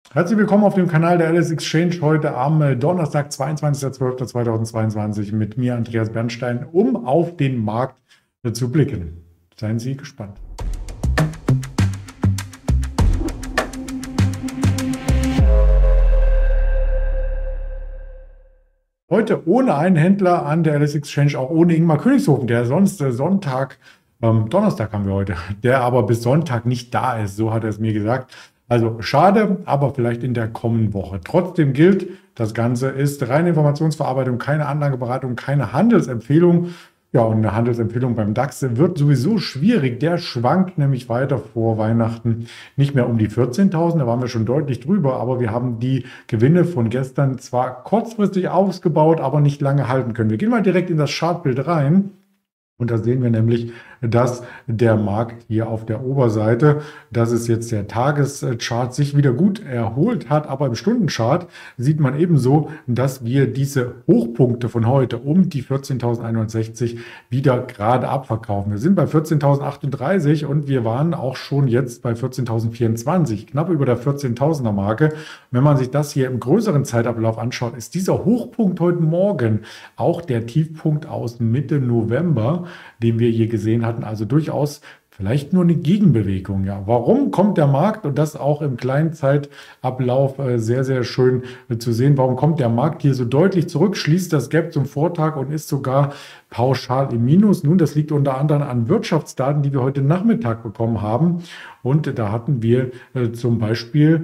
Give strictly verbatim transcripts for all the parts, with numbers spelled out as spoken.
Herzlich willkommen auf dem Kanal der L S Exchange heute am äh, Donnerstag, zweiundzwanzigster zwölfter zweitausendzweiundzwanzig mit mir, Andreas Bernstein, um auf den Markt äh, zu blicken. Seien Sie gespannt. Heute ohne einen Händler an der L S Exchange, auch ohne Ingmar Königshofen, der sonst äh, Sonntag, ähm, Donnerstag haben wir heute, der aber bis Sonntag nicht da ist, so hat er es mir gesagt. Also schade, aber vielleicht in der kommenden Woche. Trotzdem gilt, das Ganze ist reine Informationsverarbeitung, keine Anlageberatung, keine Handelsempfehlung. Ja, und eine Handelsempfehlung beim DAX wird sowieso schwierig. Der schwankt nämlich weiter vor Weihnachten nicht mehr um die vierzehntausend. Da waren wir schon deutlich drüber, aber wir haben die Gewinne von gestern zwar kurzfristig ausgebaut, aber nicht lange halten können. Wir gehen mal direkt in das Chartbild rein. Und da sehen wir nämlich, dass der Markt hier auf der Oberseite, das ist jetzt der Tageschart, sich wieder gut erholt hat. Aber im Stundenchart sieht man ebenso, dass wir diese Hochpunkte von heute um die vierzehntausendeinhundertsechzig wieder gerade abverkaufen. Wir sind bei vierzehntausendachtunddreißig und wir waren auch schon jetzt bei vierzehntausendvierundzwanzig, knapp über der vierzehntausender Marke. Wenn man sich das hier im größeren Zeitablauf anschaut, ist dieser Hochpunkt heute Morgen auch der Tiefpunkt aus Mitte November, den wir hier gesehen hatten, also durchaus vielleicht nur eine Gegenbewegung. Ja, warum kommt der Markt, und das auch im kleinen Zeitablauf äh, sehr, sehr schön äh, zu sehen, warum kommt der Markt hier so deutlich zurück, schließt das Gap zum Vortag und ist sogar pauschal im Minus? Nun, das liegt unter anderem an Wirtschaftsdaten, die wir heute Nachmittag bekommen haben. Und äh, da hatten wir äh, zum Beispiel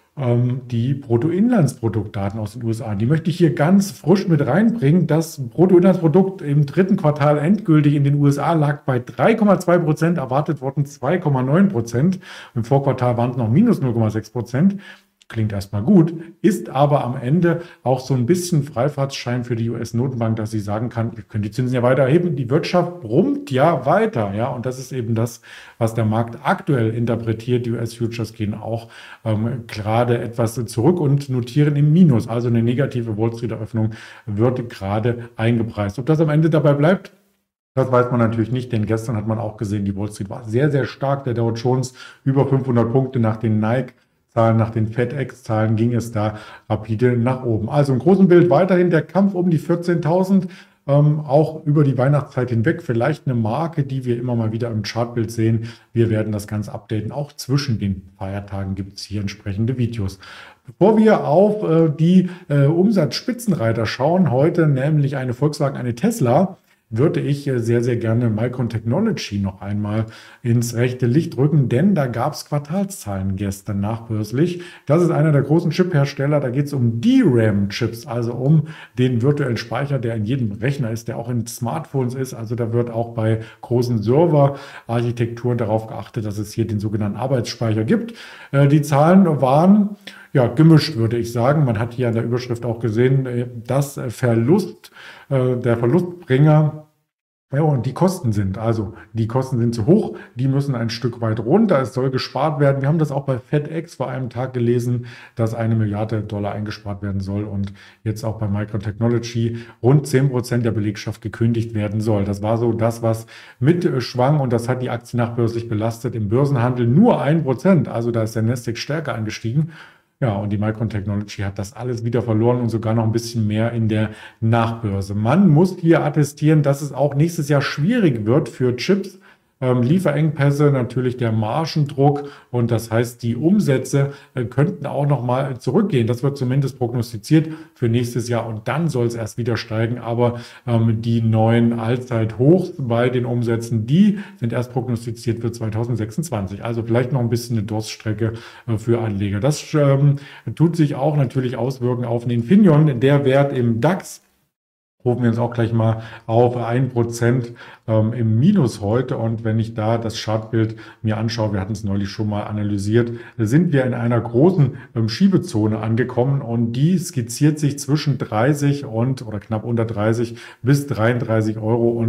die Bruttoinlandsproduktdaten aus den U S A. Die möchte ich hier ganz frisch mit reinbringen. Das Bruttoinlandsprodukt im dritten Quartal endgültig in den U S A lag bei drei Komma zwei Prozent, erwartet wurden zwei Komma neun Prozent. Im Vorquartal waren es noch minus null Komma sechs Prozent. Klingt erstmal gut, ist aber am Ende auch so ein bisschen Freifahrtschein für die U S-Notenbank, dass sie sagen kann, wir können die Zinsen ja weiter erheben. Die Wirtschaft brummt ja weiter. Ja, und das ist eben das, was der Markt aktuell interpretiert. Die U S-Futures gehen auch ähm, gerade etwas zurück und notieren im Minus. Also eine negative Wall Street-Eröffnung wird gerade eingepreist. Ob das am Ende dabei bleibt, das weiß man natürlich nicht, denn gestern hat man auch gesehen, die Wall Street war sehr, sehr stark. Der Dow Jones über fünfhundert Punkte nach den Nike nach den FedEx-Zahlen ging es da rapide nach oben. Also im großen Bild weiterhin der Kampf um die vierzehntausend, ähm, auch über die Weihnachtszeit hinweg. Vielleicht eine Marke, die wir immer mal wieder im Chartbild sehen. Wir werden das Ganze updaten. Auch zwischen den Feiertagen gibt es hier entsprechende Videos. Bevor wir auf äh, die äh, Umsatzspitzenreiter schauen, heute nämlich eine Volkswagen, eine Tesla, würde ich sehr, sehr gerne Micron Technology noch einmal ins rechte Licht rücken, denn da gab es Quartalszahlen gestern nachbörslich. Das ist einer der großen Chip-Hersteller, da geht es um D RAM-Chips, also um den virtuellen Speicher, der in jedem Rechner ist, der auch in Smartphones ist. Also da wird auch bei großen Server-Architekturen darauf geachtet, dass es hier den sogenannten Arbeitsspeicher gibt. Die Zahlen waren ja gemischt, würde ich sagen. Man hat hier an der Überschrift auch gesehen, dass Verlust, der Verlustbringer, ja, und die Kosten sind, also die Kosten sind zu hoch, die müssen ein Stück weit runter, es soll gespart werden. Wir haben das auch bei FedEx vor einem Tag gelesen, dass eine Milliarde Dollar eingespart werden soll und jetzt auch bei Micron Technology rund zehn Prozent der Belegschaft gekündigt werden soll. Das war so das, was mitschwang, und das hat die Aktie nachbörslich belastet. Im Börsenhandel nur ein Prozent, also da ist der Nasdaq stärker angestiegen. Ja, und die Micron Technology hat das alles wieder verloren und sogar noch ein bisschen mehr in der Nachbörse. Man muss hier attestieren, dass es auch nächstes Jahr schwierig wird für Chips. Ähm, Lieferengpässe, natürlich der Margendruck, und das heißt, die Umsätze äh, könnten auch noch mal zurückgehen. Das wird zumindest prognostiziert für nächstes Jahr, und dann soll es erst wieder steigen. Aber ähm, die neuen Allzeithochs bei den Umsätzen, die sind erst prognostiziert für zweitausendsechsundzwanzig. Also vielleicht noch ein bisschen eine Durststrecke äh, für Anleger. Das ähm, tut sich auch natürlich auswirken auf den Infineon. Der Wert im DAX rufen wir uns auch gleich mal auf ein Prozent ähm, im Minus heute. Und wenn ich da das Chartbild mir anschaue, wir hatten es neulich schon mal analysiert, sind wir in einer großen ähm, Schiebezone angekommen, und die skizziert sich zwischen dreißig und oder knapp unter dreißig bis dreiunddreißig Euro. Und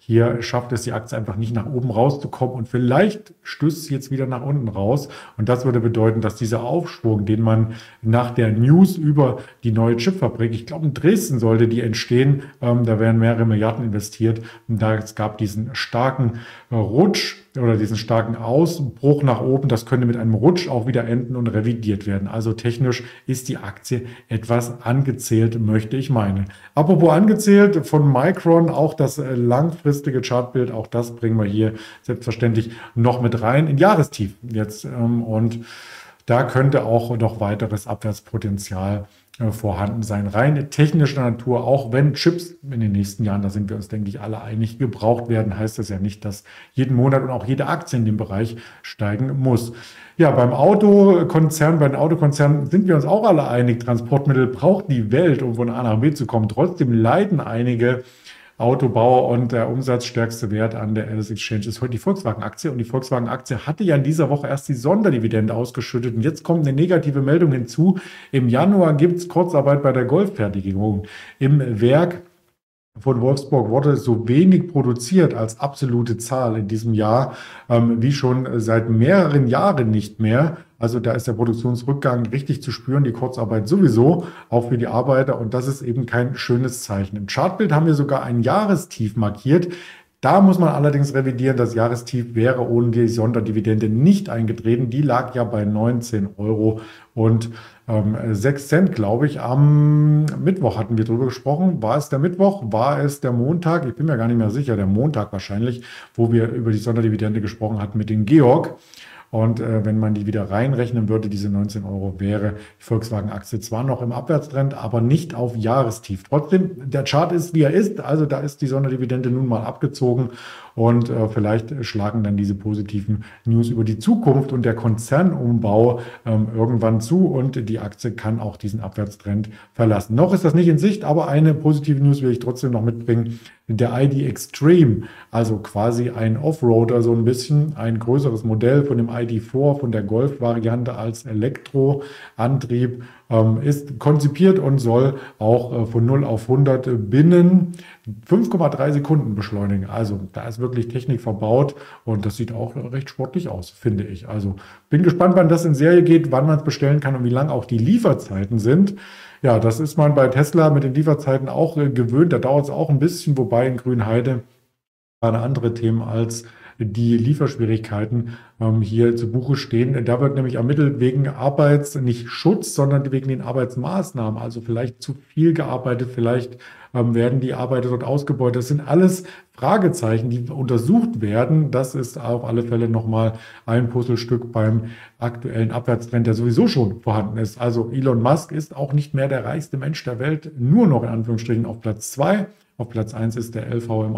hier schafft es die Aktie einfach nicht nach oben rauszukommen und vielleicht stößt sie jetzt wieder nach unten raus. Und das würde bedeuten, dass dieser Aufschwung, den man nach der News über die neue Chipfabrik, ich glaube in Dresden sollte die entstehen, ähm, da werden mehrere Milliarden investiert. Und da es gab diesen starken äh, Rutsch oder diesen starken Ausbruch nach oben, das könnte mit einem Rutsch auch wieder enden und revidiert werden. Also technisch ist die Aktie etwas angezählt, möchte ich meinen. Apropos angezählt, von Micron auch das äh, langfristige Chartbild, auch das bringen wir hier selbstverständlich noch mit rein in Jahrestief jetzt. Ähm, und da könnte auch noch weiteres Abwärtspotenzial äh, vorhanden sein. Rein technischer Natur, auch wenn Chips in den nächsten Jahren, da sind wir uns, denke ich, alle einig, gebraucht werden, heißt das ja nicht, dass jeden Monat und auch jede Aktie in dem Bereich steigen muss. Ja, beim Autokonzern, bei den Autokonzernen sind wir uns auch alle einig, Transportmittel braucht die Welt, um von A nach B zu kommen. Trotzdem leiden einige Autobauer und der umsatzstärkste Wert an der L S Exchange ist heute die Volkswagen-Aktie. Und die Volkswagen-Aktie hatte ja in dieser Woche erst die Sonderdividende ausgeschüttet. Und jetzt kommt eine negative Meldung hinzu. Im Januar gibt es Kurzarbeit bei der Golffertigung. Im Werk von Wolfsburg wurde so wenig produziert als absolute Zahl in diesem Jahr, ähm, wie schon seit mehreren Jahren nicht mehr. Also da ist der Produktionsrückgang richtig zu spüren, die Kurzarbeit sowieso, auch für die Arbeiter. Und das ist eben kein schönes Zeichen. Im Chartbild haben wir sogar ein Jahrestief markiert. Da muss man allerdings revidieren, das Jahrestief wäre ohne die Sonderdividende nicht eingetreten. Die lag ja bei neunzehn Euro und ähm, sechs Cent, glaube ich. Am Mittwoch hatten wir drüber gesprochen. War es der Mittwoch? War es der Montag? Ich bin mir gar nicht mehr sicher. Der Montag wahrscheinlich, wo wir über die Sonderdividende gesprochen hatten mit dem Georg. Und äh, wenn man die wieder reinrechnen würde, diese neunzehn Euro, wäre die Volkswagen-Aktie zwar noch im Abwärtstrend, aber nicht auf Jahrestief. Trotzdem, der Chart ist, wie er ist. Also da ist die Sonderdividende nun mal abgezogen. Und äh, vielleicht schlagen dann diese positiven News über die Zukunft und der Konzernumbau ähm, irgendwann zu. Und die Aktie kann auch diesen Abwärtstrend verlassen. Noch ist das nicht in Sicht, aber eine positive News will ich trotzdem noch mitbringen. Der I D Extreme, also quasi ein Offroader, so ein bisschen ein größeres Modell von dem I D vier, von der Golf-Variante als Elektroantrieb, ähm, ist konzipiert und soll auch äh, von null auf hundert binnen fünf Komma drei Sekunden beschleunigen. Also da ist wirklich Technik verbaut und das sieht auch recht sportlich aus, finde ich. Also bin gespannt, wann das in Serie geht, wann man es bestellen kann und wie lang auch die Lieferzeiten sind. Ja, das ist man bei Tesla mit den Lieferzeiten auch äh, gewöhnt. Da dauert es auch ein bisschen, wobei in Grünheide gerade andere Themen als die Lieferschwierigkeiten ähm, hier zu Buche stehen. Da wird nämlich ermittelt wegen Arbeits, nicht Schutz, sondern wegen den Arbeitsmaßnahmen. Also vielleicht zu viel gearbeitet, vielleicht ähm, werden die Arbeiter dort ausgebeutet. Das sind alles Fragezeichen, die untersucht werden. Das ist auf alle Fälle nochmal ein Puzzlestück beim aktuellen Abwärtstrend, der sowieso schon vorhanden ist. Also Elon Musk ist auch nicht mehr der reichste Mensch der Welt, nur noch in Anführungsstrichen auf Platz zwei. Auf Platz eins ist der L V M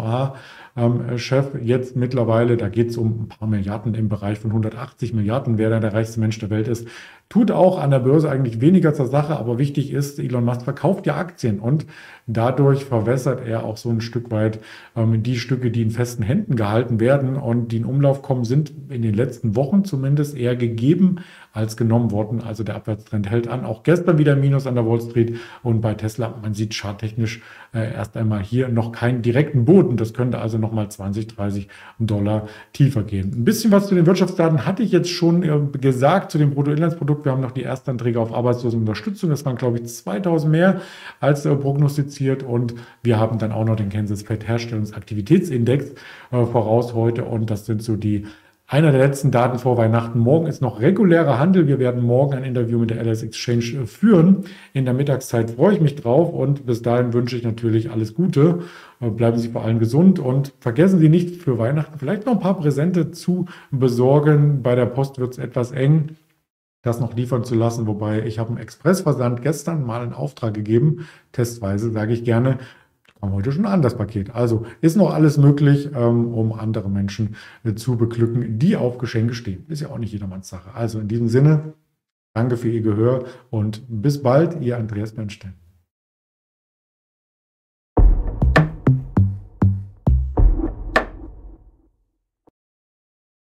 A-Chef. Ähm, Jetzt mittlerweile, da geht es um ein paar Milliarden im Bereich von hundertachtzig Milliarden, wer da der reichste Mensch der Welt ist. Tut auch an der Börse eigentlich weniger zur Sache, aber wichtig ist, Elon Musk verkauft ja Aktien und dadurch verwässert er auch so ein Stück weit ähm, die Stücke, die in festen Händen gehalten werden und die in Umlauf kommen, sind in den letzten Wochen zumindest eher gegeben als genommen worden. Also der Abwärtstrend hält an. Auch gestern wieder Minus an der Wall Street und bei Tesla, man sieht charttechnisch äh, erst einmal hier noch keinen direkten Boden. Das könnte also nochmal zwanzig, dreißig Dollar tiefer gehen. Ein bisschen was zu den Wirtschaftsdaten hatte ich jetzt schon äh, gesagt, zu dem Bruttoinlandsprodukt. Wir haben noch die Erstanträge auf Arbeitslosenunterstützung. Das waren, glaube ich, zweitausend mehr als äh, prognostiziert. Und wir haben dann auch noch den Kansas Fed Herstellungsaktivitätsindex äh, voraus heute. Und das sind so die einer der letzten Daten vor Weihnachten. Morgen ist noch regulärer Handel. Wir werden morgen ein Interview mit der L S Exchange führen. In der Mittagszeit freue ich mich drauf und bis dahin wünsche ich natürlich alles Gute. Bleiben Sie vor allem gesund und vergessen Sie nicht für Weihnachten vielleicht noch ein paar Präsente zu besorgen. Bei der Post wird es etwas eng, das noch liefern zu lassen, wobei ich habe einen Expressversand gestern mal in Auftrag gegeben. Testweise sage ich gerne. Kam heute schon an, das Paket. Also ist noch alles möglich, ähm, um andere Menschen äh, zu beglücken, die auf Geschenke stehen. Ist ja auch nicht jedermanns Sache. Also in diesem Sinne, danke für Ihr Gehör und bis bald, Ihr Andreas Bernstein.